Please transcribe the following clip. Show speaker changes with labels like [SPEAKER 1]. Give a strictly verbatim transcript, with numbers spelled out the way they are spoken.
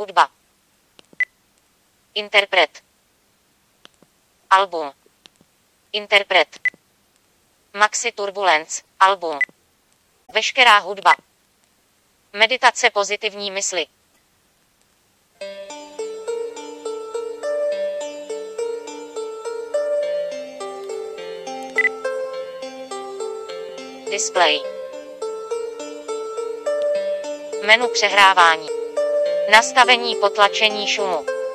[SPEAKER 1] hudba. Interpret. Album. Interpret. Maxi Turbulence. Album. Veškerá hudba. Meditace pozitivní mysli. Display. Menu přehrávání. Nastavení potlačení šumu.